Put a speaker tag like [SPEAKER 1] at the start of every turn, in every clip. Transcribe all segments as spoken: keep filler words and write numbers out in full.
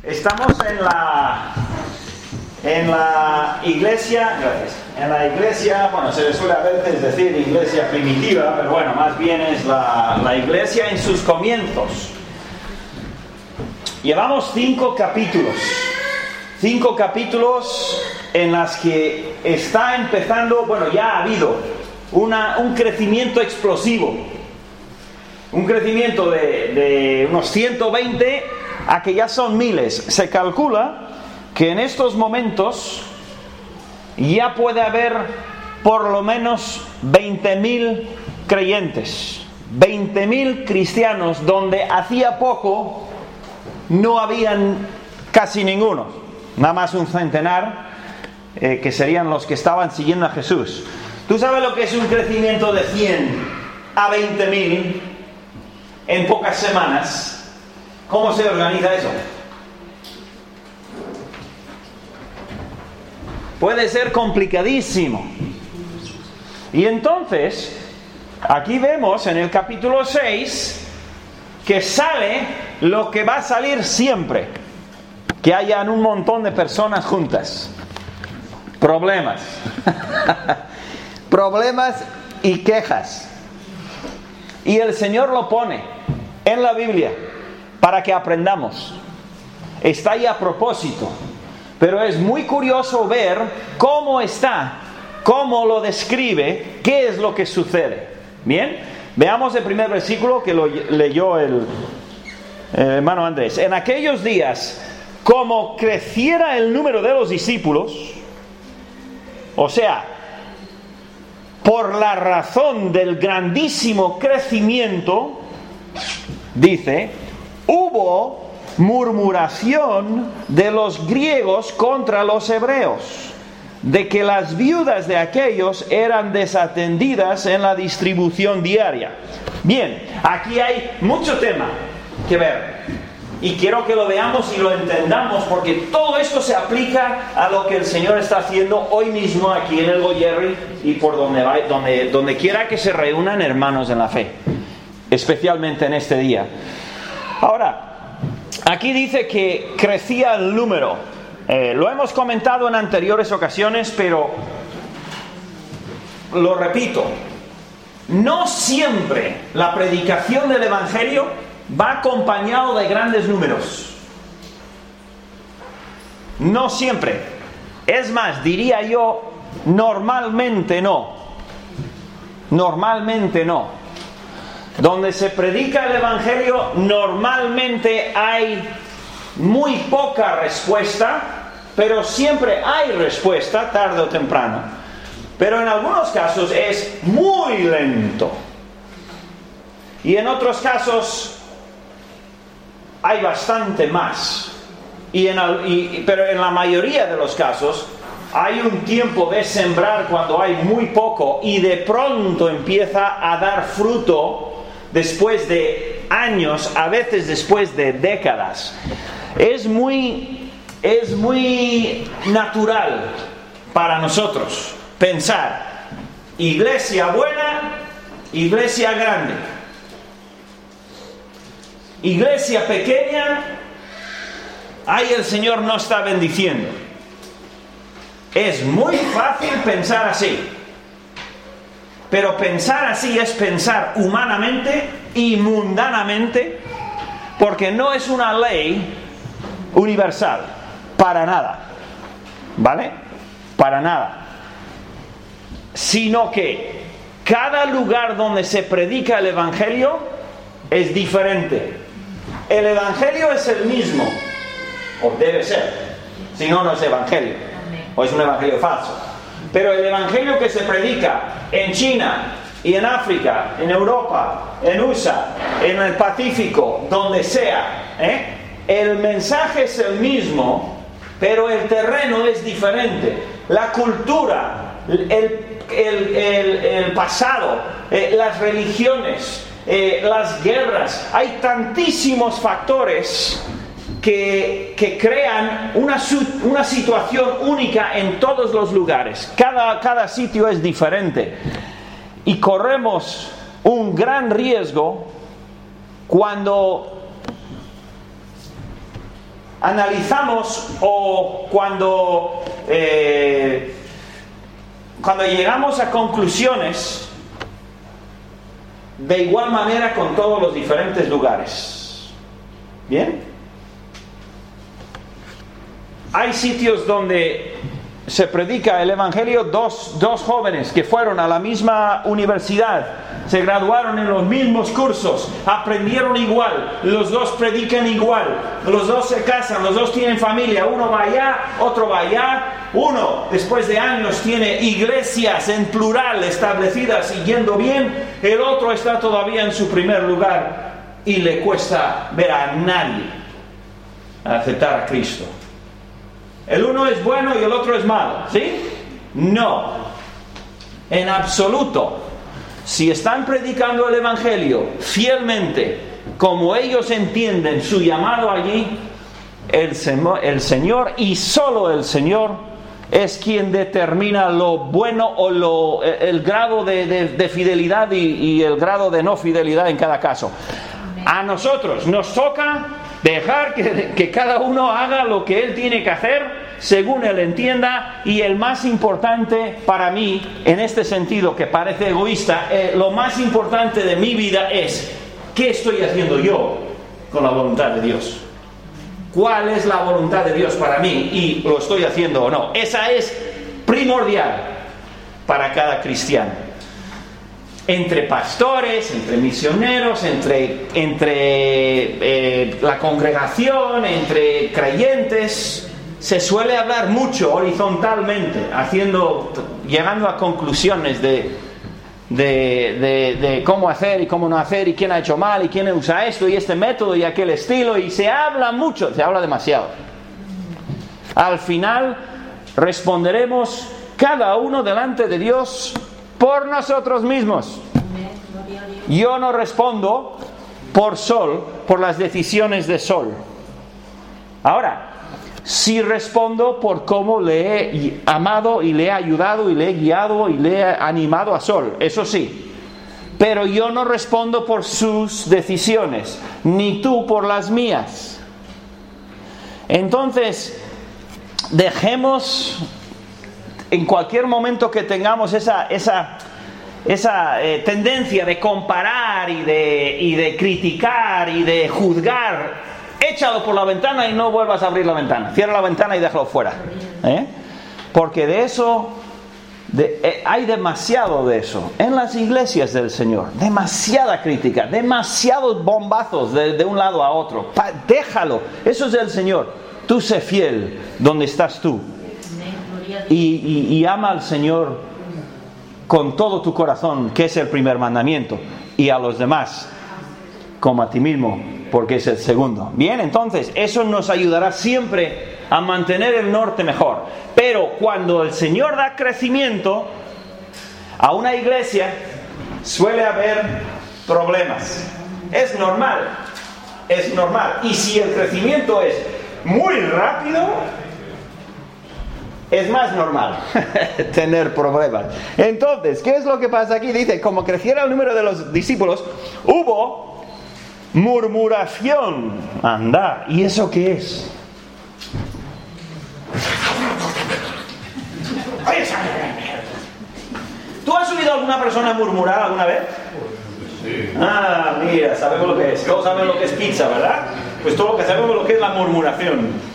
[SPEAKER 1] Estamos en la en la iglesia, gracias, en la iglesia, bueno, se le suele a veces decir iglesia primitiva, pero bueno, más bien es la, la iglesia en sus comienzos. Llevamos cinco capítulos, cinco capítulos en las que está empezando, bueno, ya ha habido una, un crecimiento explosivo, un crecimiento de, de unos ciento veinte a que ya son miles. Se calcula que en estos momentos ya puede haber por lo menos veinte mil creyentes, veinte mil cristianos, donde hacía poco no habían casi ninguno, nada más un centenar, eh, que serían los que estaban siguiendo a Jesús. ¿Tú sabes lo que es un crecimiento de cien a veinte mil en pocas semanas? ¿Cómo se organiza eso? Puede ser complicadísimo. Y entonces, aquí vemos en el capítulo seis que sale lo que va a salir siempre: que hayan un montón de personas juntas. Problemas. Problemas y quejas. Y el Señor lo pone en la Biblia para que aprendamos. Está ahí a propósito. Pero es muy curioso ver cómo está, cómo lo describe, qué es lo que sucede. Bien, veamos el primer versículo que lo leyó el, el hermano Andrés. En aquellos días, como creciera el número de los discípulos, o sea, por la razón del grandísimo crecimiento, dice, hubo murmuración de los griegos contra los hebreos, de que las viudas de aquellos eran desatendidas en la distribución diaria. Bien, aquí hay mucho tema que ver, y quiero que lo veamos y lo entendamos, porque todo esto se aplica a lo que el Señor está haciendo hoy mismo aquí en el Goyerri y por donde, va, donde, donde quiera que se reúnan hermanos en la fe, especialmente en este día. Ahora, aquí dice que crecía el número. Eh, lo hemos comentado en anteriores ocasiones, pero lo repito. No siempre la predicación del Evangelio va acompañado de grandes números. No siempre. Es más, diría yo, normalmente no. Normalmente no. Donde se predica el Evangelio, normalmente hay muy poca respuesta, pero siempre hay respuesta, tarde o temprano. Pero en algunos casos es muy lento. Y en otros casos hay bastante más. Y en, y, pero en la mayoría de los casos hay un tiempo de sembrar cuando hay muy poco, y de pronto empieza a dar fruto después de años, a veces después de décadas. Es muy, es muy natural para nosotros pensar iglesia buena, iglesia grande, iglesia pequeña, ahí el Señor no está bendiciendo. Es muy fácil pensar así. Pero pensar así es pensar humanamente y mundanamente, porque no es una ley universal, para nada, ¿vale? Para nada. Sino que cada lugar donde se predica el Evangelio es diferente. El Evangelio es el mismo, o debe ser, si no, no es Evangelio, o es un Evangelio falso. Pero el Evangelio que se predica en China y en África, en Europa, en U S A, en el Pacífico, donde sea, ¿eh? El mensaje es el mismo, pero el terreno es diferente. La cultura, el, el, el, el pasado, eh, las religiones, eh, las guerras, hay tantísimos factores Que, que crean una, una situación única en todos los lugares. Cada, cada sitio es diferente. Y corremos un gran riesgo cuando analizamos o cuando, eh, cuando llegamos a conclusiones de igual manera con todos los diferentes lugares. ¿Bien? Hay sitios donde se predica el Evangelio, dos, dos jóvenes que fueron a la misma universidad, se graduaron en los mismos cursos, aprendieron igual, los dos predican igual, los dos se casan, los dos tienen familia, uno va allá, otro va allá, uno después de años tiene iglesias en plural establecidas y yendo bien, el otro está todavía en su primer lugar y le cuesta ver a nadie aceptar a Cristo. El uno es bueno y el otro es malo, ¿sí? No, en absoluto. Si están predicando el Evangelio fielmente, como ellos entienden su llamado allí, el, semo, el Señor y solo el Señor es quien determina lo bueno o lo, el grado de, de, de fidelidad y, y el grado de no fidelidad en cada caso. A nosotros nos toca dejar que, que cada uno haga lo que él tiene que hacer según él entienda, y el más importante para mí en este sentido, que parece egoísta, eh, lo más importante de mi vida es ¿qué estoy haciendo yo con la voluntad de Dios? ¿Cuál es la voluntad de Dios para mí? ¿Y lo estoy haciendo o no? Esa es primordial para cada cristiano. Entre pastores, entre misioneros, entre, entre eh, la congregación, entre creyentes, se suele hablar mucho horizontalmente, haciendo, llegando a conclusiones de, de, de, de cómo hacer y cómo no hacer, y quién ha hecho mal, y quién usa esto y este método y aquel estilo, y se habla mucho, se habla demasiado. Al final responderemos cada uno delante de Dios por nosotros mismos. Yo no respondo por Sol, por las decisiones de Sol. Ahora, sí respondo por cómo le he amado y le he ayudado y le he guiado y le he animado a Sol, eso sí. Pero yo no respondo por sus decisiones, ni tú por las mías. Entonces, dejemos en cualquier momento que tengamos esa, esa, esa eh, tendencia de comparar y de, y de criticar y de juzgar, échalo por la ventana y no vuelvas a abrir la ventana. Cierra la ventana y déjalo fuera. ¿Eh? Porque de eso, de, eh, hay demasiado de eso en las iglesias del Señor. Demasiada crítica, demasiados bombazos de, de un lado a otro. Pa, déjalo, eso es del Señor. Tú sé fiel donde estás tú. Y, y, y ama al Señor con todo tu corazón, que es el primer mandamiento, y a los demás como a ti mismo, porque es el segundo. Bien, entonces eso nos ayudará siempre a mantener el norte mejor. Pero cuando el Señor da crecimiento a una iglesia, suele haber problemas. Es normal, es normal. Y si el crecimiento es muy rápido, es más normal tener problemas. Entonces, ¿qué es lo que pasa aquí? Dice, como creciera el número de los discípulos, hubo murmuración. Anda, ¿y eso qué es? ¿Tú has oído a alguna persona murmurar alguna vez? Sí. Ah, mira, sabemos lo que es. Todos saben lo que es pizza, ¿verdad? Pues todo lo que sabemos lo que es la murmuración.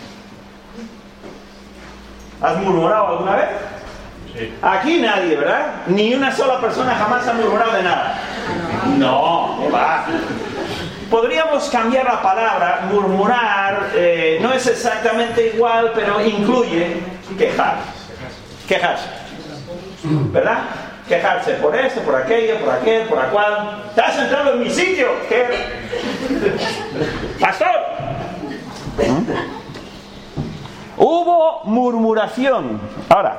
[SPEAKER 1] ¿Has murmurado alguna vez? Sí. Aquí nadie, ¿verdad? Ni una sola persona jamás ha murmurado de nada. No, no va. Podríamos cambiar la palabra murmurar, eh, no es exactamente igual, pero incluye quejar. Quejarse. ¿Verdad? Quejarse por esto, por aquello, por aquel, por la cual. ¿Te has entrado en mi sitio? ¿Qué? ¡Pastor! Hubo murmuración. Ahora,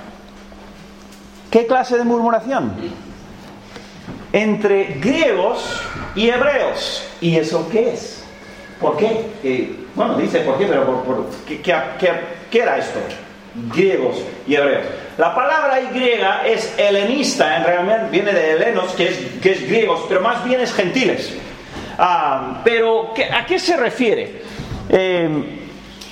[SPEAKER 1] ¿qué clase de murmuración? Entre griegos y hebreos. ¿Y eso qué es? ¿Por qué? Eh, bueno, dice por qué, pero por, por, ¿qué, qué, qué, ¿qué era esto? Griegos y hebreos. La palabra y griega es helenista, en realidad viene de helenos, que es, que es griegos, pero más bien es gentiles. Ah, pero, ¿a qué se refiere? Eh,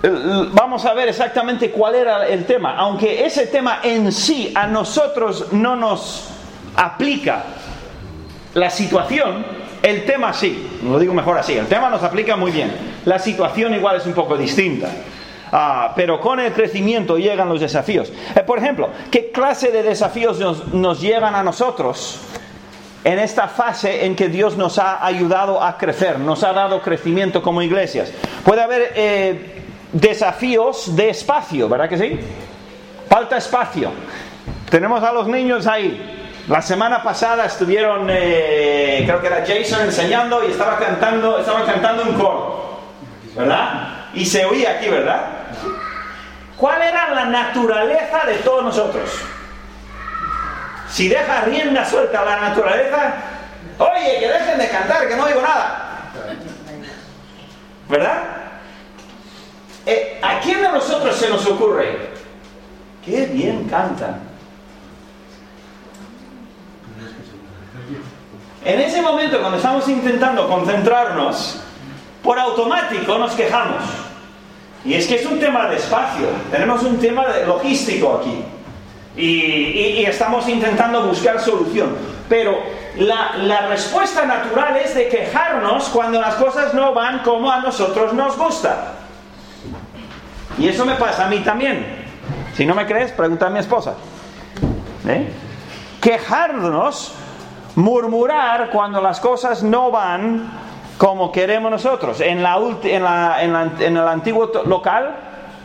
[SPEAKER 1] vamos a ver exactamente cuál era el tema. Aunque ese tema en sí a nosotros no nos aplica la situación, el tema sí, lo digo mejor así, el tema nos aplica muy bien. La situación igual es un poco distinta. Ah, pero con el crecimiento llegan los desafíos. Eh, por ejemplo, ¿qué clase de desafíos nos, nos llegan a nosotros en esta fase en que Dios nos ha ayudado a crecer, nos ha dado crecimiento como iglesias? Puede haber eh, desafíos de espacio, ¿verdad que sí? Falta espacio. Tenemos a los niños ahí. La semana pasada estuvieron, eh, creo que era Jason enseñando y estaba cantando, estaba cantando un coro, ¿verdad? Y se oía aquí, ¿verdad? ¿Cuál era la naturaleza de todos nosotros? Si deja rienda suelta a la naturaleza, oye, que dejen de cantar, que no oigo nada, ¿verdad? Eh, ¿A quién de nosotros se nos ocurre? ¡Qué bien cantan! En ese momento, cuando estamos intentando concentrarnos, por automático nos quejamos. Y es que es un tema de espacio, tenemos un tema de logístico aquí. Y, y, y estamos intentando buscar solución. Pero la, la respuesta natural es de quejarnos cuando las cosas no van como a nosotros nos gusta. Y eso me pasa a mí también. Si no me crees, pregunta a mi esposa. ¿Eh? Quejarnos, murmurar cuando las cosas no van como queremos nosotros. En, la, en, la, en, la, en el antiguo local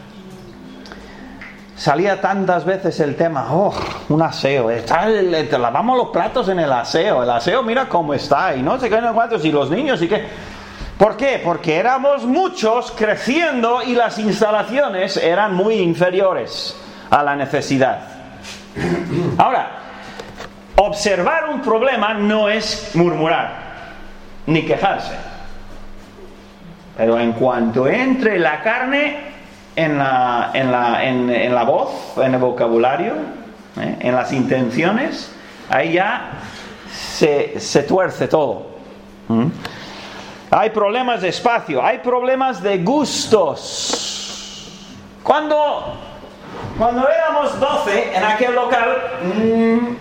[SPEAKER 1] salía tantas veces el tema, oh, un aseo, está el, te lavamos los platos en el aseo, el aseo mira cómo está, y no sé qué, no cuántos, y los niños, y qué. ¿Por qué? Porque éramos muchos creciendo y las instalaciones eran muy inferiores a la necesidad. Ahora, observar un problema no es murmurar ni quejarse, pero en cuanto entre la carne en la, en la, en, en la voz, en el vocabulario, ¿eh? en las intenciones, ahí ya se, se tuerce todo. ¿Mm? Hay problemas de espacio, hay problemas de gustos. Cuando, cuando éramos doce en aquel local, mmm,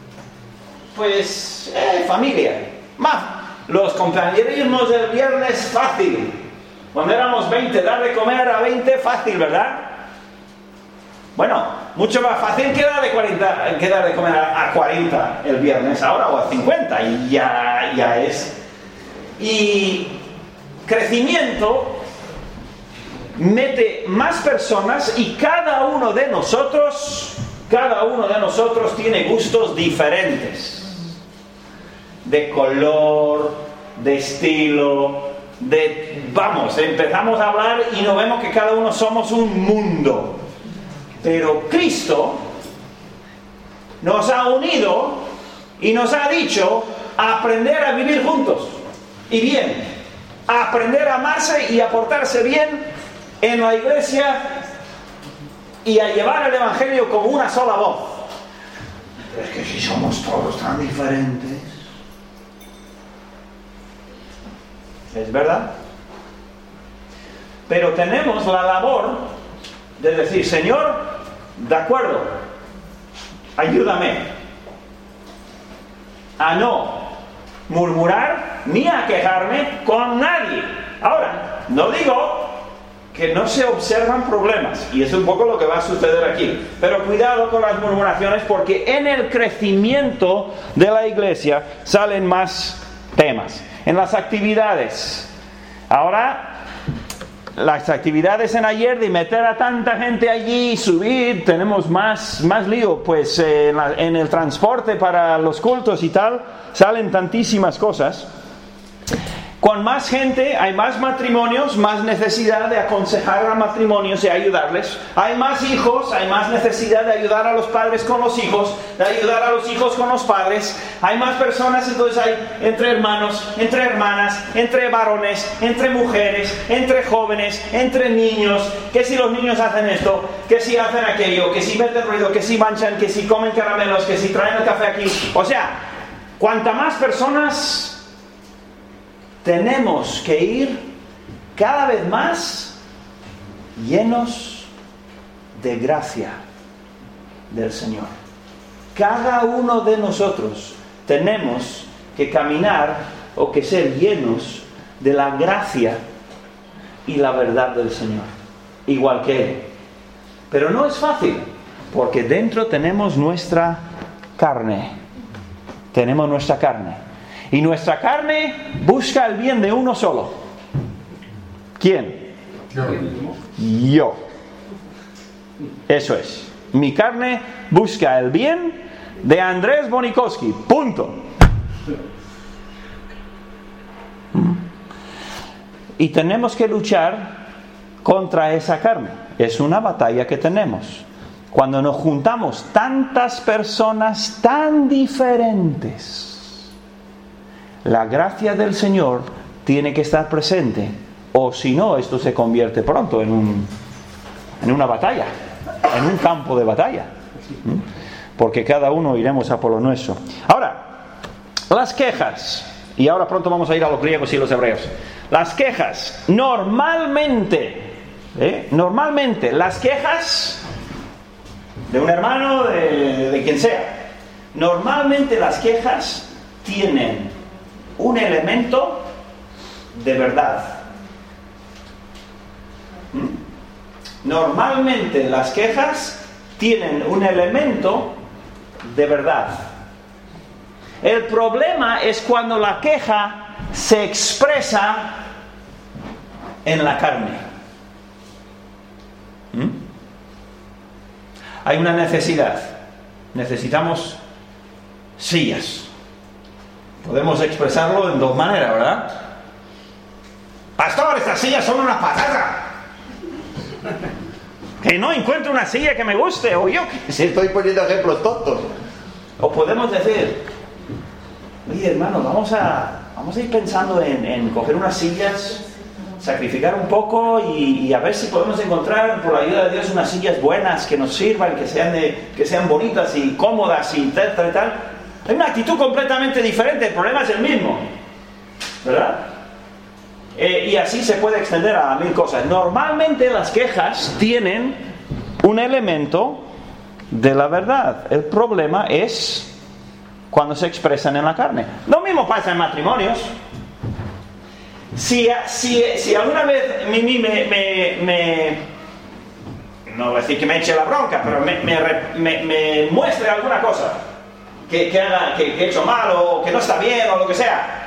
[SPEAKER 1] pues, eh, familia, más, los compañerismos del viernes fácil. Cuando éramos veinte, dar de comer a veinte fácil, ¿verdad? Bueno, mucho más fácil que dar de, cuarenta, que dar de comer a, a cuarenta el viernes ahora, o a cincuenta, y ya, ya es. Y crecimiento mete más personas y cada uno de nosotros, cada uno de nosotros tiene gustos diferentes. De color, de estilo, de... Vamos, empezamos a hablar y nos vemos que cada uno somos un mundo. Pero Cristo nos ha unido y nos ha dicho a aprender a vivir juntos y bien, a aprender a amarse y a portarse bien en la iglesia y a llevar el evangelio como una sola voz. Pero es que si somos todos tan diferentes, ¿es verdad? Pero tenemos la labor de decir, Señor, de acuerdo, ayúdame a no murmurar ni a quejarme con nadie. Ahora, no digo que no se observan problemas, y es un poco lo que va a suceder aquí, pero cuidado con las murmuraciones, porque en el crecimiento de la iglesia salen más temas. En las actividades, ahora las actividades en ayer de meter a tanta gente allí, subir, tenemos más, más lío, pues eh, en, la, en el transporte para los cultos y tal, salen tantísimas cosas. Con más gente hay más matrimonios, más necesidad de aconsejar a matrimonios y ayudarles. Hay más hijos, hay más necesidad de ayudar a los padres con los hijos, de ayudar a los hijos con los padres. Hay más personas, entonces hay entre hermanos, entre hermanas, entre varones, entre mujeres, entre jóvenes, entre niños. Que si los niños hacen esto, que si hacen aquello, que si meten ruido, que si manchan, que si comen caramelos, que si traen el café aquí. O sea, cuanta más personas tenemos que ir cada vez más llenos de gracia del Señor. Cada uno de nosotros tenemos que caminar o que ser llenos de la gracia y la verdad del Señor, igual que Él. Pero no es fácil, porque dentro tenemos nuestra carne. Tenemos nuestra carne. Y nuestra carne busca el bien de uno solo. ¿Quién?
[SPEAKER 2] Yo.
[SPEAKER 1] Yo. Eso es. Mi carne busca el bien de Andrés Bonikowski. Punto. Y tenemos que luchar contra esa carne. Es una batalla que tenemos. Cuando nos juntamos tantas personas tan diferentes, la gracia del Señor tiene que estar presente. O si no, esto se convierte pronto en un, en una batalla, en un campo de batalla. Porque cada uno iremos a por lo nuestro. Ahora, las quejas. Y ahora pronto vamos a ir a los griegos y los hebreos. Las quejas, normalmente, ¿eh? normalmente, las quejas de un hermano, de, de quien sea, normalmente las quejas tienen un elemento de verdad. ¿Mm? Normalmente las quejas tienen un elemento de verdad. El problema es cuando la queja se expresa en la carne. ¿Mm? Hay una necesidad. Necesitamos sillas. Podemos expresarlo en dos maneras, ¿verdad? Pastor, estas sillas son una patata. Que no encuentro una silla que me guste, o yo que...
[SPEAKER 2] Si estoy poniendo ejemplos tontos.
[SPEAKER 1] O podemos decir, oye hermano, vamos a, vamos a ir pensando en, en coger unas sillas, sacrificar un poco y, y a ver si podemos encontrar, por la ayuda de Dios, unas sillas buenas que nos sirvan, que sean, de, que sean bonitas y cómodas y tal, tal, tal. Hay una actitud completamente diferente, el problema es el mismo, ¿verdad? Eh, y así se puede extender a mil cosas. Normalmente las quejas tienen un elemento de la verdad. El problema es cuando se expresan en la carne. Lo mismo pasa en matrimonios. Si, si, si alguna vez Mimi me, me, me, no voy a decir que me eche la bronca, pero me, me, me, me muestre alguna cosa que, que, haga, que, que he hecho mal o que no está bien o lo que sea,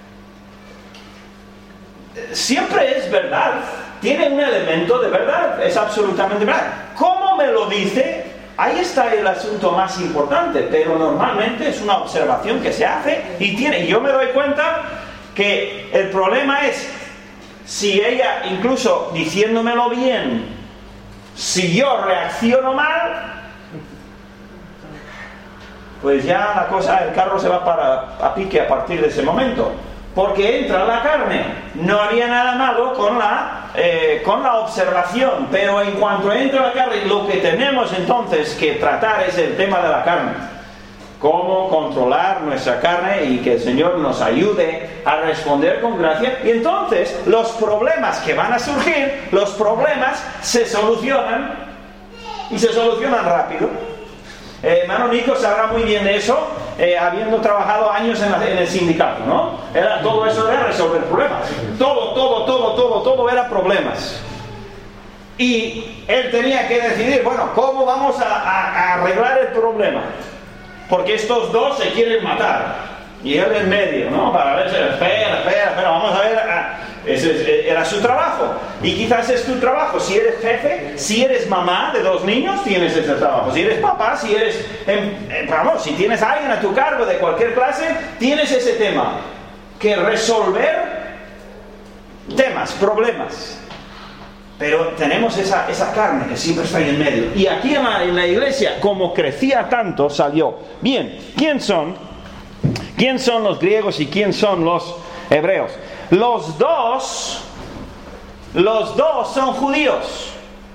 [SPEAKER 1] siempre es verdad, tiene un elemento de verdad, es absolutamente verdad. ¿Cómo me lo dice? Ahí está el asunto más importante, pero normalmente es una observación que se hace y tiene, yo me doy cuenta que el problema es si ella, incluso diciéndomelo bien, si yo reacciono mal, pues ya la cosa, el carro se va para a pique a partir de ese momento. Porque entra la carne. No había nada malo con la, eh, con la observación, pero en cuanto entra la carne, lo que tenemos entonces que tratar es el tema de la carne. Cómo controlar nuestra carne y que el Señor nos ayude a responder con gracia. Y entonces los problemas que van a surgir, los problemas se solucionan y se solucionan rápido. Eh, hermano Nico sabrá muy bien de eso, eh, habiendo trabajado años en, la, en el sindicato, ¿no? Era, todo eso era resolver problemas. Todo, todo, todo, todo, todo era problemas. Y él tenía que decidir, bueno, ¿cómo vamos a, a, a arreglar el problema? Porque estos dos se quieren matar. Y él en medio, ¿no? Para ver, espera, espera, espera, vamos a ver. A, ese era su trabajo. Y quizás es tu trabajo. Si eres jefe, si eres mamá de dos niños, tienes ese trabajo. Si eres papá, si eres... Eh, vamos, si tienes a alguien a tu cargo de cualquier clase, tienes ese tema. Que resolver temas, problemas. Pero tenemos esa, esa carne que siempre está ahí en medio. Y aquí en la, en la iglesia, como crecía tanto, salió. Bien, ¿quién son? ¿Quién son los griegos y quién son los hebreos? Los dos, los dos son judíos.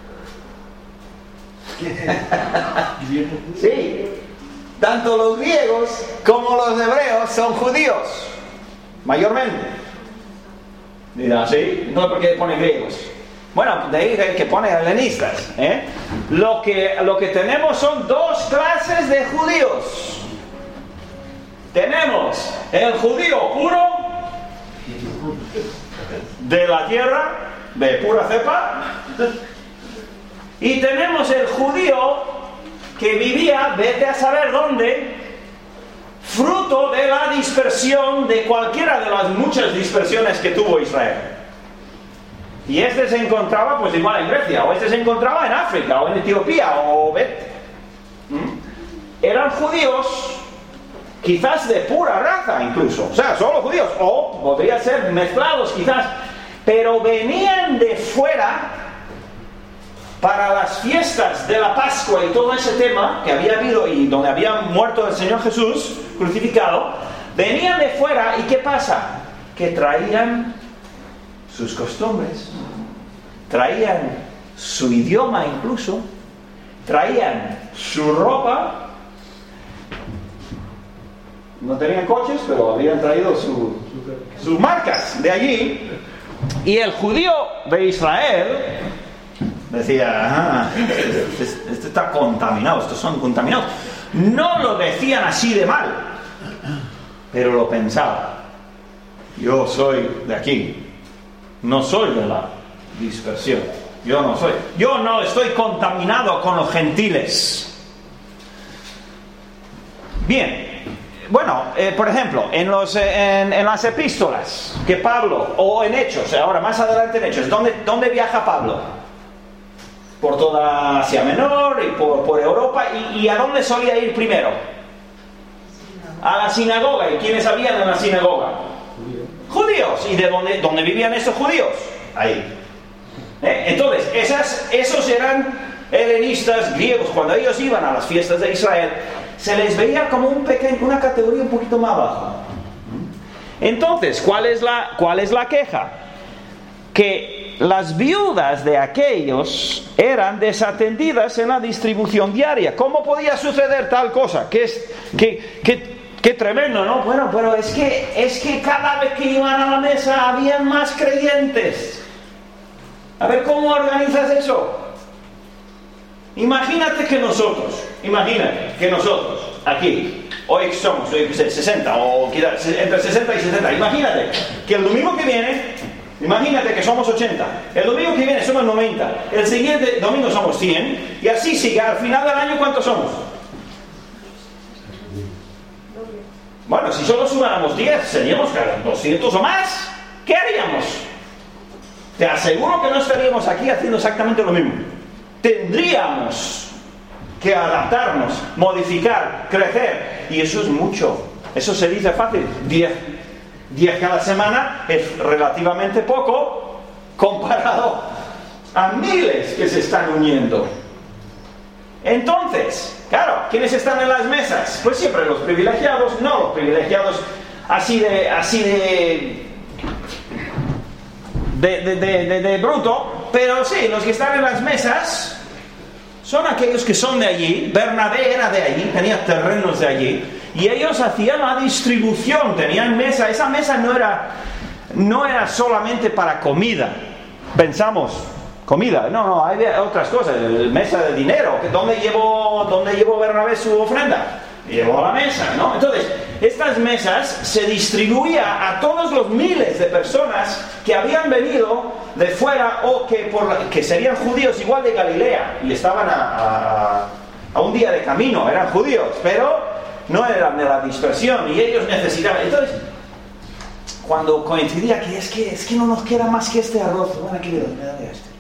[SPEAKER 1] Sí, tanto los griegos como los hebreos son judíos, mayormente. Dirá, ¿sí? No, porque pone griegos. Bueno, de ahí que pone helenistas, ¿eh? Lo que, lo que tenemos son dos clases de judíos. Tenemos el judío puro, de la tierra, de pura cepa, y tenemos el judío que vivía, vete a saber dónde, fruto de la dispersión de cualquiera de las muchas dispersiones que tuvo Israel. Y este se encontraba pues igual en Grecia, o este se encontraba en África, o en Etiopía, o Bet. ¿Mm? Eran judíos, quizás de pura raza incluso, o sea, solo judíos, o podría ser mezclados quizás, pero venían de fuera para las fiestas de la Pascua y todo ese tema que había habido y donde había muerto el Señor Jesús crucificado. Venían de fuera y ¿qué pasa? Que traían sus costumbres, traían su idioma incluso, traían su ropa. No tenían coches, pero habían traído su, sus marcas de allí. Y el judío de Israel decía, ah, este, este está contaminado, estos son contaminados. No lo decían así de mal, pero lo pensaba. Yo soy de aquí, no soy de la dispersión. Yo no soy. Yo no estoy contaminado con los gentiles. Bien. Bueno, eh, por ejemplo, en, los, eh, en, en las epístolas que Pablo, o en Hechos, ahora más adelante en Hechos, ¿dónde, dónde viaja Pablo? Por toda Asia Menor y por, por Europa. ¿Y, ¿Y a dónde solía ir primero? A la sinagoga. ¿Y quiénes habían en la sinagoga? Judíos. ¿Y de dónde, dónde vivían esos judíos? Ahí. ¿Eh? Entonces, esas, esos eran helenistas griegos. Cuando ellos iban a las fiestas de Israel, se les veía como un pequeño, una categoría un poquito más baja. Entonces, ¿cuál es la, cuál es la queja? Que las viudas de aquellos eran desatendidas en la distribución diaria. ¿Cómo podía suceder tal cosa? Que es, que, que, que tremendo, ¿no? Bueno, pero es que, es que cada vez que iban a la mesa habían más creyentes. A ver, ¿cómo organizas eso? Imagínate que nosotros, imagínate que nosotros, aquí, hoy somos hoy sesenta, o quizás entre sesenta y setenta, imagínate que el domingo que viene, imagínate que somos ochenta, el domingo que viene somos noventa, el siguiente domingo somos cien, y así sigue, al final del año, ¿cuántos somos? Bueno, si solo sumáramos diez, seríamos doscientos o más. ¿Qué haríamos? Te aseguro que no estaríamos aquí haciendo exactamente lo mismo. Tendríamos que adaptarnos, modificar, crecer, y eso es mucho. Eso se dice fácil. diez, diez cada semana es relativamente poco comparado a miles que se están uniendo. Entonces, claro, ¿quiénes están en las mesas? Pues siempre los privilegiados, no los privilegiados así de así de de, de, de, de, de bruto, pero sí, los que están en las mesas son aquellos que son de allí. Bernabé era de allí, tenía terrenos de allí, y ellos hacían la distribución, tenían mesa. Esa mesa no era, no era solamente para comida. Pensamos, comida, no, no, hay otras cosas, mesa de dinero. ¿Dónde llevó, dónde llevó Bernabé su ofrenda? Llevó a la mesa, ¿no? Entonces, estas mesas se distribuía a todos los miles de personas que habían venido de fuera, o que, por la, que serían judíos igual de Galilea y estaban a, a, a un día de camino, eran judíos, pero no eran de la dispersión, y ellos necesitaban. Entonces, cuando coincidía que es que, es que no nos queda más que este arroz, bueno, aquí le doy, me doy este.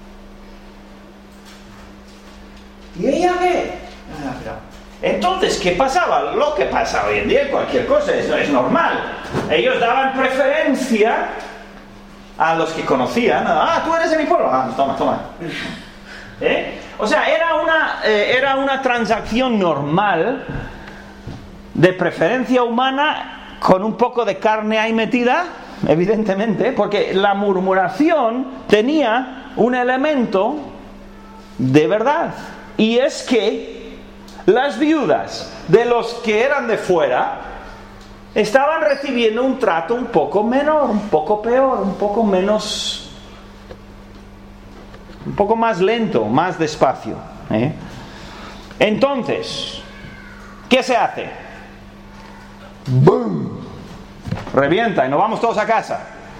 [SPEAKER 1] ¿Y ella qué? Ah, pero... Entonces, ¿qué pasaba? Lo que pasa hoy en día, cualquier cosa, es, es normal. Ellos daban preferencia a los que conocían. Ah, tú eres de mi pueblo. Ah, toma, toma. ¿Eh? O sea, era una, eh, era una transacción normal de preferencia humana, con un poco de carne ahí metida, evidentemente, porque la murmuración tenía un elemento de verdad. Y es que las viudas de los que eran de fuera estaban recibiendo un trato un poco menor, un poco peor, un poco menos un poco más lento, más despacio. ¿eh? Entonces, ¿qué se hace? ¡Bum! Revienta y nos vamos todos a casa.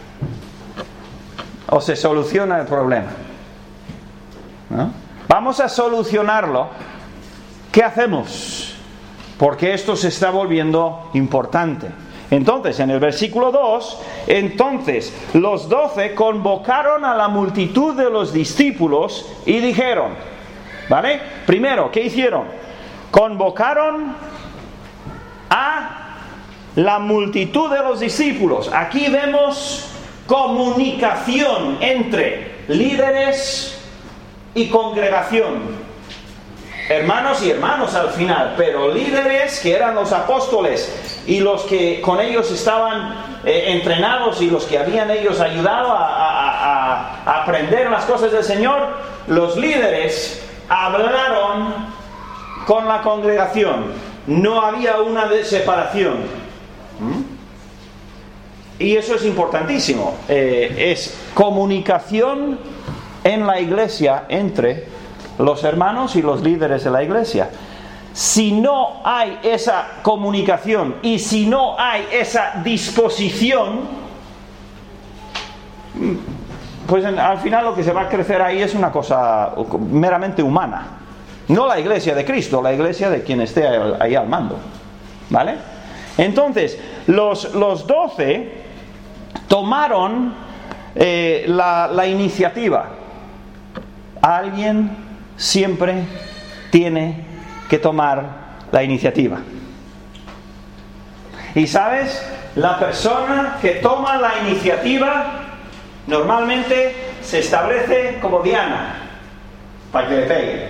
[SPEAKER 1] O se soluciona el problema, ¿no? Vamos a solucionarlo. ¿Qué hacemos? Porque esto se está volviendo importante. Entonces, en el versículo dos, entonces los doce convocaron a la multitud de los discípulos y dijeron, ¿vale? Primero, ¿qué hicieron? Convocaron a la multitud de los discípulos. Aquí vemos comunicación entre líderes y congregación. Hermanos y hermanos al final, pero líderes que eran los apóstoles y los que con ellos estaban eh, entrenados y los que habían ellos ayudado a, a, a, a aprender las cosas del Señor, los líderes hablaron con la congregación. No había una separación. ¿Mm? Y eso es importantísimo. Eh, es comunicación en la iglesia entre los hermanos y los líderes de la iglesia. Si no hay esa comunicación y si no hay esa disposición, pues al final lo que se va a crecer ahí es una cosa meramente humana. No la iglesia de Cristo, la iglesia de quien esté ahí al mando. ¿Vale? Entonces, los, los doce tomaron eh, la, la iniciativa. Alguien siempre tiene que tomar la iniciativa. Y sabes, la persona que toma la iniciativa normalmente se establece como Diana para que le pegue.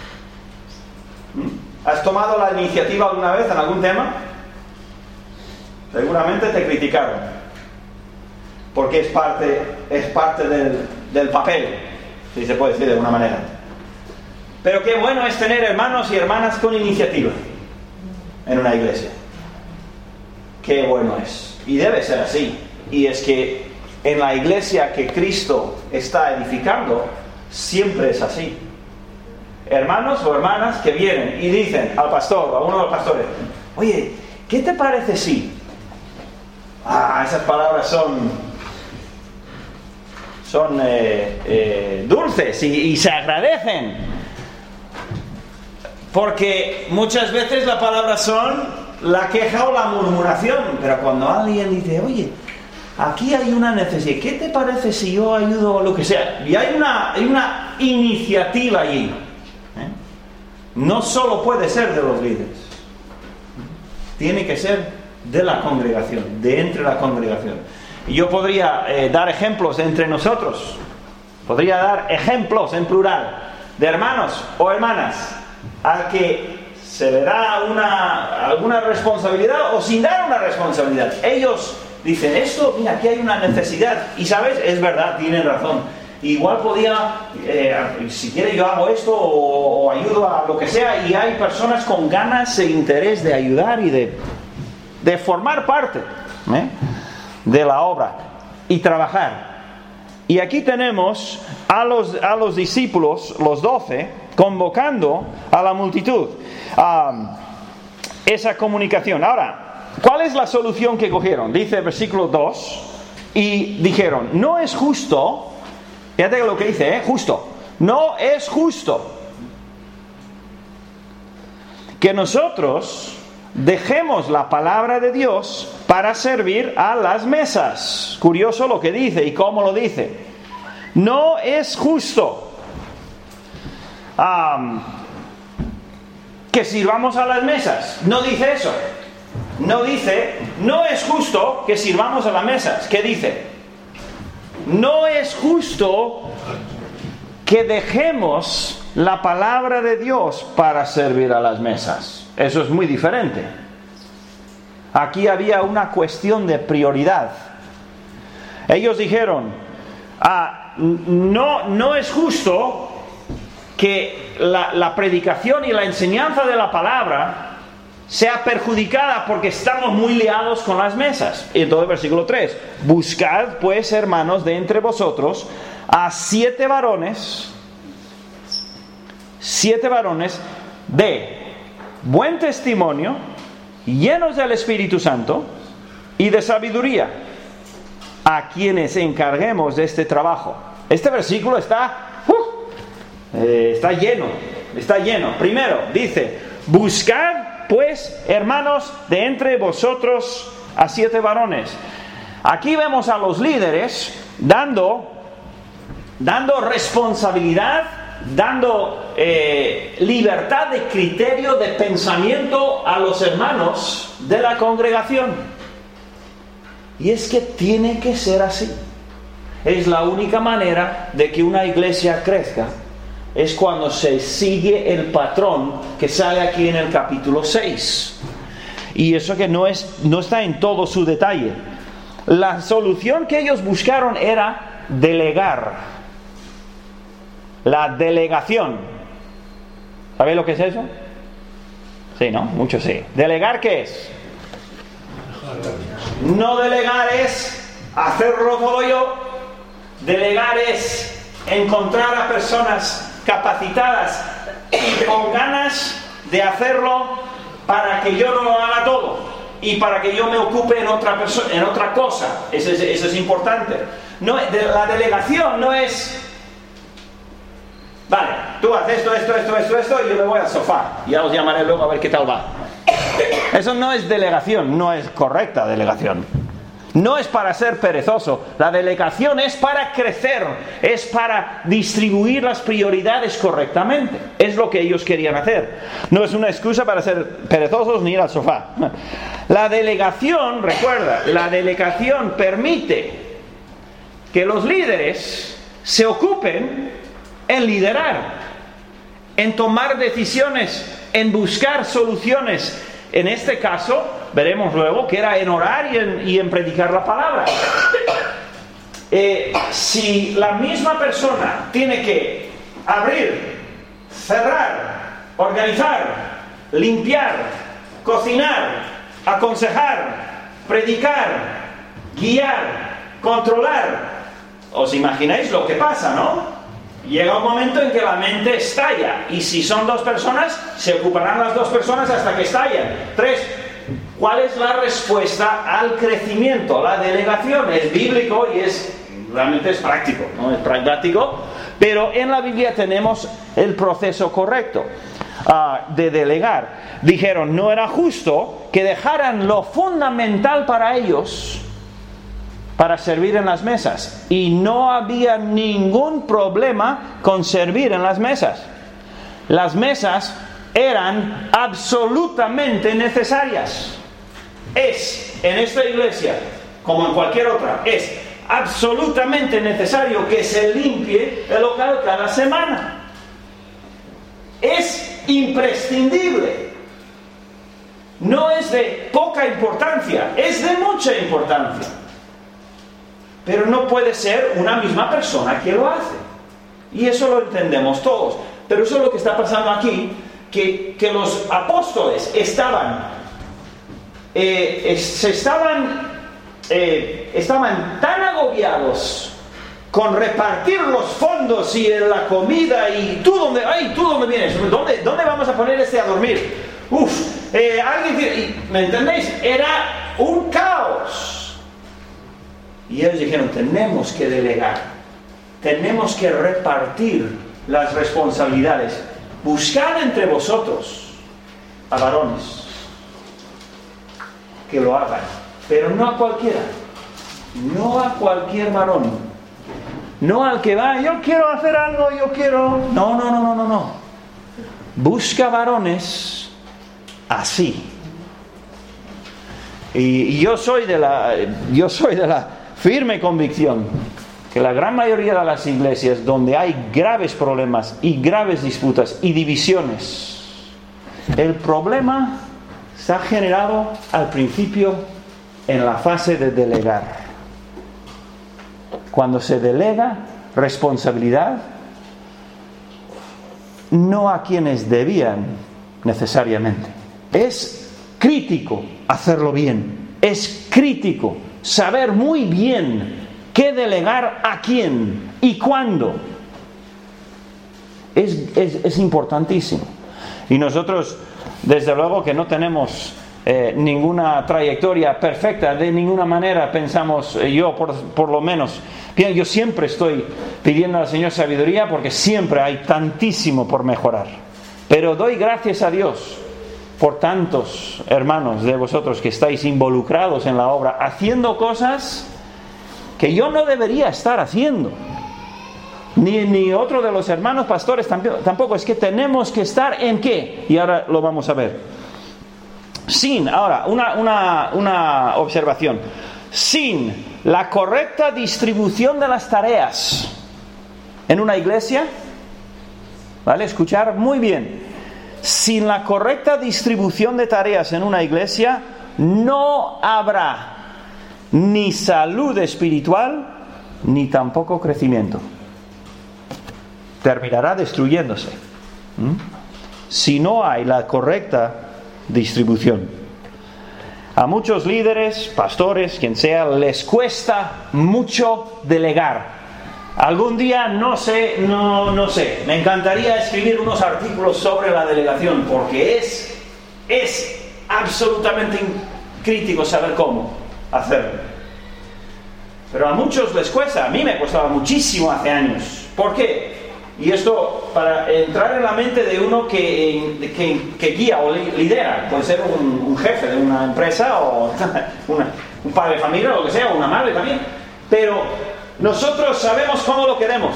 [SPEAKER 1] ¿Has tomado la iniciativa alguna vez en algún tema? Seguramente te criticaron, porque es parte, es parte del, del papel, si se puede decir de alguna manera. Pero qué bueno es tener hermanos y hermanas con iniciativa en una iglesia. Qué bueno es. Y debe ser así. Y es que en la iglesia que Cristo está edificando, siempre es así. Hermanos o hermanas que vienen y dicen al pastor, a uno de los pastores, oye, ¿qué te parece si? Ah, esas palabras son... son eh, eh, dulces y, y se agradecen. Porque muchas veces la palabra son la queja o la murmuración. Pero cuando alguien dice, oye, aquí hay una necesidad, ¿qué te parece si yo ayudo o lo que sea? Y hay una, hay una iniciativa allí. ¿eh? No solo puede ser de los líderes. Tiene que ser de la congregación, de entre la congregación. Y yo podría eh, dar ejemplos entre nosotros. Podría dar ejemplos en plural de hermanos o hermanas al que se le da una, alguna responsabilidad o sin dar una responsabilidad. Ellos dicen esto, mira, aquí hay una necesidad. Y sabes, es verdad, tienen razón. Igual podía, eh, si quiere yo hago esto o, o ayudo a lo que sea. Y hay personas con ganas e interés de ayudar y de, de formar parte ¿eh? de la obra y trabajar. Y aquí tenemos a los, a los discípulos, los doce, convocando a la multitud. Um, esa comunicación. Ahora, ¿cuál es la solución que cogieron? Dice el versículo dos, y dijeron, no es justo, fíjate lo que dice, ¿eh? Justo. No es justo que nosotros dejemos la palabra de Dios para servir a las mesas. Curioso lo que dice y cómo lo dice. No es justo um, que sirvamos a las mesas. No dice eso. No dice, no es justo que sirvamos a las mesas. ¿Qué dice? No es justo que dejemos la palabra de Dios para servir a las mesas. Eso es muy diferente. Aquí había una cuestión de prioridad. Ellos dijeron, ah, no, no es justo que la, la predicación y la enseñanza de la palabra sea perjudicada porque estamos muy liados con las mesas. Y entonces versículo tres, buscad pues, hermanos, de entre vosotros a siete varones siete varones de buen testimonio, llenos del Espíritu Santo y de sabiduría, a quienes encarguemos de este trabajo. Este versículo está, uh, eh, está lleno, está lleno. Primero dice, buscad pues, hermanos, de entre vosotros a siete varones. Aquí vemos a los líderes dando, dando responsabilidad, dando eh, libertad de criterio, de pensamiento a los hermanos de la congregación. Y es que tiene que ser así. Es la única manera de que una iglesia crezca, es cuando se sigue el patrón que sale aquí en el capítulo seis. Y eso que no, es, no está en todo su detalle. La solución que ellos buscaron era delegar. La delegación. ¿Sabéis lo que es eso? Sí, ¿no? Muchos sí. ¿Delegar qué es? No delegar es hacerlo todo yo. Delegar es encontrar a personas capacitadas y con ganas de hacerlo para que yo no lo haga todo y para que yo me ocupe en otra perso- en otra cosa. Eso es, eso es importante. No, de, la delegación no es, vale, tú haces esto, esto, esto, esto, esto y yo me voy al sofá. Ya os llamaré luego a ver qué tal va. Eso no es delegación, no es correcta delegación. No es para ser perezoso. La delegación es para crecer, es para distribuir las prioridades correctamente. Es lo que ellos querían hacer. No es una excusa para ser perezosos ni ir al sofá. La delegación, recuerda, la delegación permite que los líderes se ocupen en liderar, en tomar decisiones, en buscar soluciones. En este caso, veremos luego que era en orar y en, y en predicar la palabra. Eh, si la misma persona tiene que abrir, cerrar, organizar, limpiar, cocinar, aconsejar, predicar, guiar, controlar, ¿os imagináis lo que pasa, no? Llega un momento en que la mente estalla, y si son dos personas, se ocuparán las dos personas hasta que estallen. Tres, ¿cuál es la respuesta al crecimiento? La delegación es bíblico y es realmente es práctico, ¿no? Es pragmático, pero en la Biblia tenemos el proceso correcto uh, de delegar. Dijeron, no era justo que dejaran lo fundamental para ellos para servir en las mesas, y no había ningún problema con servir en las mesas. Las mesas eran absolutamente necesarias. Es, en esta iglesia, como en cualquier otra, es absolutamente necesario que se limpie el local cada semana. Es imprescindible. No es de poca importancia, es de mucha importancia. Pero no puede ser una misma persona que lo hace. Y eso lo entendemos todos. Pero eso es lo que está pasando aquí, que, que los apóstoles estaban, eh, se estaban, eh, estaban tan agobiados con repartir los fondos y la comida y tú dónde, ay, tú dónde vienes, ¿Dónde, dónde vamos a poner este a dormir? Uf, eh, alguien tiene, ¿me entendéis? Era un caos. Y ellos dijeron, tenemos que delegar, tenemos que repartir las responsabilidades. Buscad entre vosotros a varones que lo hagan, pero no a cualquiera, no a cualquier varón, no al que va, yo quiero hacer algo, yo quiero... No, no, no, no, no, no. Busca varones así. Y, y yo soy de la, yo soy de la firme convicción que la gran mayoría de las iglesias donde hay graves problemas y graves disputas y divisiones, el problema se ha generado al principio en la fase de delegar. Cuando se delega responsabilidad no a quienes debían necesariamente. Es crítico hacerlo bien, es crítico saber muy bien qué delegar a quién y cuándo. Es, es, es importantísimo. Y nosotros, desde luego que no tenemos eh, ninguna trayectoria perfecta, de ninguna manera pensamos, eh, yo por, por lo menos, bien, yo siempre estoy pidiendo al Señor sabiduría porque siempre hay tantísimo por mejorar. Pero doy gracias a Dios por tantos hermanos de vosotros que estáis involucrados en la obra, haciendo cosas que yo no debería estar haciendo. Ni, ni otro de los hermanos pastores tampoco, tampoco. Es que tenemos que estar en qué. Y ahora lo vamos a ver. Sin, ahora, una, una, una observación. Sin la correcta distribución de las tareas en una iglesia, ¿vale? Escuchar muy bien. Sin la correcta distribución de tareas en una iglesia, no habrá ni salud espiritual, ni tampoco crecimiento. Terminará destruyéndose. ¿Mm? Si no hay la correcta distribución. A muchos líderes, pastores, quien sea, les cuesta mucho delegar. Algún día, no sé, no, no sé, me encantaría escribir unos artículos sobre la delegación, porque es, es absolutamente crítico saber cómo hacerlo. Pero a muchos les cuesta, a mí me costaba muchísimo hace años. ¿Por qué? Y esto para entrar en la mente de uno que, que, que guía o lidera, puede ser un, un jefe de una empresa o una, un padre de familia o lo que sea, o una madre también. Pero nosotros sabemos cómo lo queremos.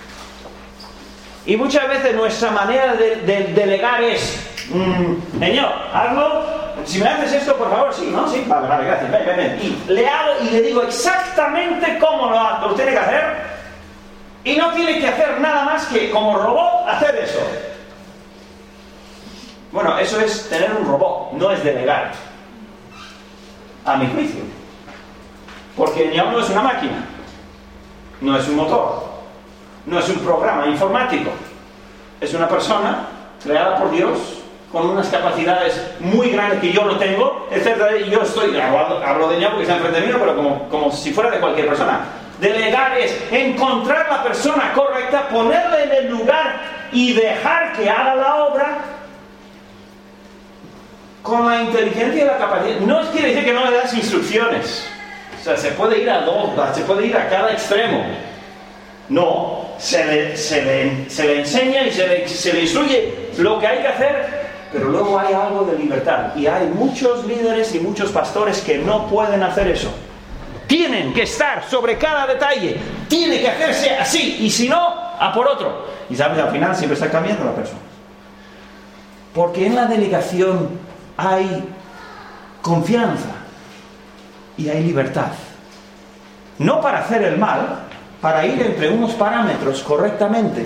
[SPEAKER 1] Y muchas veces nuestra manera de, de delegar es, mmm, señor, hazlo, si me haces esto, por favor, sí, ¿no? Sí, vale, vale, gracias, ven, ven, ven. Y le hago y le digo exactamente cómo lo, lo tiene que hacer. Y no tiene que hacer nada más que, como robot, hacer eso. Bueno, eso es tener un robot, no es delegar. A mi juicio. Porque ni aún no es una máquina. No es un motor. No es un programa informático. Es una persona creada por Dios con unas capacidades muy grandes que yo no tengo, etcétera. Y yo estoy, hablo, hablo de Ñao porque está enfrente mío, pero como, como si fuera de cualquier persona. Delegar es encontrar la persona correcta, ponerla en el lugar y dejar que haga la obra con la inteligencia y la capacidad. No quiere decir que no le das instrucciones. O sea, se puede ir a dos, se puede ir a cada extremo. No, se le, se le, se le enseña y se le, se le instruye lo que hay que hacer, pero luego hay algo de libertad. Y hay muchos líderes y muchos pastores que no pueden hacer eso. Tienen que estar sobre cada detalle. Tiene que hacerse así. Y si no, a por otro. Y sabes, al final siempre está cambiando la persona. Porque en la delegación hay confianza. Y hay libertad. No para hacer el mal, para ir entre unos parámetros correctamente.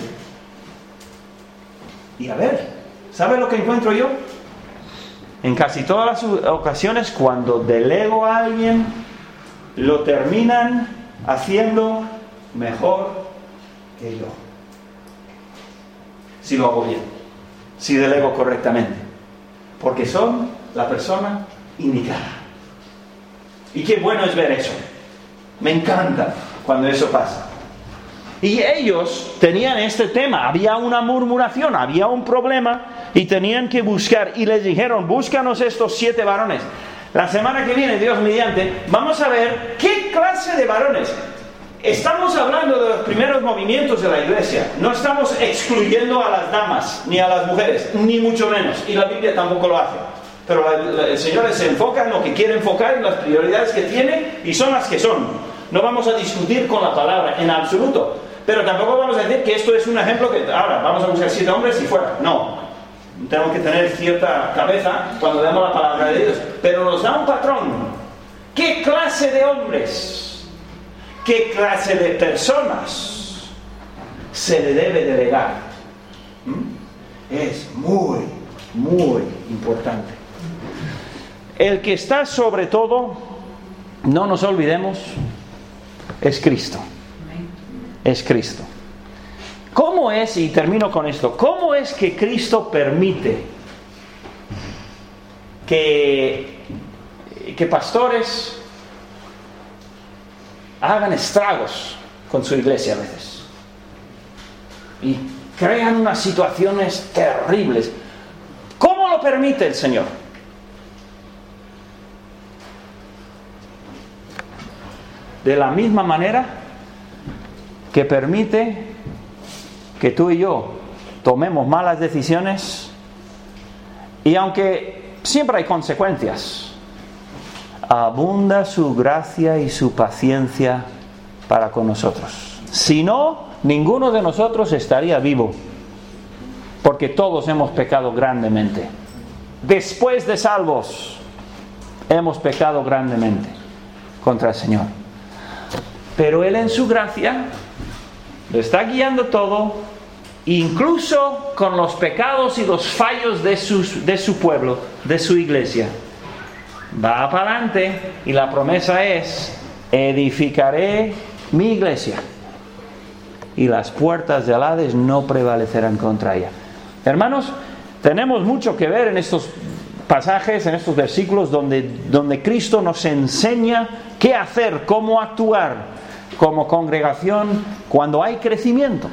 [SPEAKER 1] Y a ver, ¿sabe lo que encuentro yo? En casi todas las ocasiones, cuando delego a alguien, lo terminan haciendo mejor que yo. Si lo hago bien, si delego correctamente, porque son la persona indicada. Y qué bueno es ver eso. Me encanta cuando eso pasa. Y ellos tenían este tema, había una murmuración, había un problema y tenían que buscar, y les dijeron, búscanos estos siete varones. La semana que viene, Dios mediante, vamos a ver qué clase de varones. Estamos hablando de los primeros movimientos de la iglesia. No estamos excluyendo a las damas, ni a las mujeres, ni mucho menos. Y la Biblia tampoco lo hace. Pero la, la, el Señor se enfoca en lo que quiere enfocar, en las prioridades que tiene, y son las que son. No vamos a discutir con la palabra en absoluto. Pero tampoco vamos a decir que esto es un ejemplo que ahora vamos a buscar siete hombres y fuera. No. Tenemos que tener cierta cabeza cuando demos la palabra de Dios. Pero nos da un patrón. ¿Qué clase de hombres, qué clase de personas se le debe delegar? ¿Mm? Es muy, muy importante. El que está sobre todo, no nos olvidemos, es Cristo. Es Cristo. ¿Cómo es, y termino con esto, cómo es que Cristo permite que, que pastores hagan estragos con su iglesia a veces? y crean unas situaciones terribles. ¿Cómo lo permite el Señor? De la misma manera que permite que tú y yo tomemos malas decisiones, y aunque siempre hay consecuencias, abunda su gracia y su paciencia para con nosotros. Si no, ninguno de nosotros estaría vivo, porque todos hemos pecado grandemente. Después de salvos, hemos pecado grandemente contra el Señor. Pero Él en su gracia lo está guiando todo, incluso con los pecados y los fallos de su, de su pueblo, de su iglesia. Va para adelante y la promesa es: edificaré mi iglesia y las puertas del Hades no prevalecerán contra ella. Hermanos, tenemos mucho que ver en estos pasajes, en estos versículos donde, donde Cristo nos enseña qué hacer, cómo actuar como congregación cuando hay crecimiento.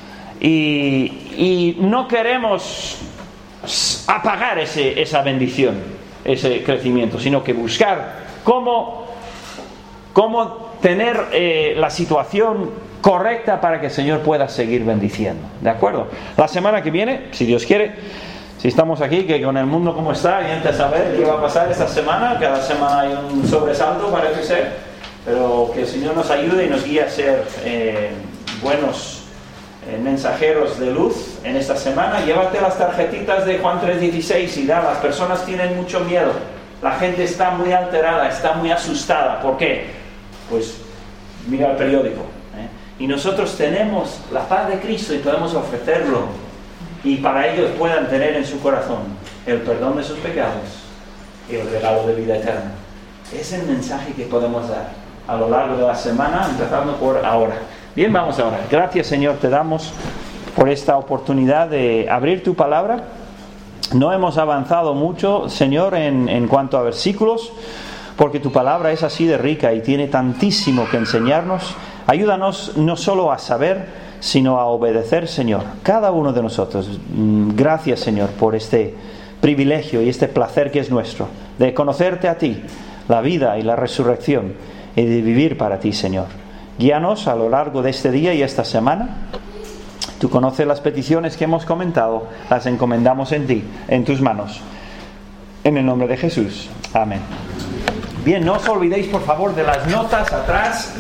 [SPEAKER 1] Y, y no queremos apagar ese, esa bendición, ese crecimiento, sino que buscar cómo, cómo tener eh, la situación correcta para que el Señor pueda seguir bendiciendo. ¿De acuerdo? La semana que viene, si Dios quiere, si estamos aquí, que con el mundo como está, y antes de saber qué va a pasar esta semana, cada semana hay un sobresalto, parece ser, pero que el Señor nos ayude y nos guíe a ser eh, buenos eh, mensajeros de luz en esta semana. Llévate las tarjetitas de Juan tres dieciséis y da. Las personas tienen mucho miedo, la gente está muy alterada, está muy asustada. ¿Por qué? Pues mira el periódico, ¿eh? Y nosotros tenemos la paz de Cristo y podemos ofrecerlo, y para ellos puedan tener en su corazón el perdón de sus pecados y el regalo de vida eterna. Es el mensaje que podemos dar a lo largo de la semana, empezando por ahora. Bien, vamos ahora. Gracias, Señor, te damos por esta oportunidad de abrir tu palabra. No hemos avanzado mucho, Señor, en, en cuanto a versículos, porque tu palabra es así de rica y tiene tantísimo que enseñarnos. Ayúdanos no solo a saber, sino a obedecer, Señor, cada uno de nosotros. Gracias, Señor, por este privilegio y este placer que es nuestro, de conocerte a ti, la vida y la resurrección, y de vivir para ti, Señor. Guíanos a lo largo de este día y esta semana. Tú conoces las peticiones que hemos comentado, las encomendamos en ti, en tus manos. En el nombre de Jesús. Amén. Bien, no os olvidéis, por favor, de las notas atrás.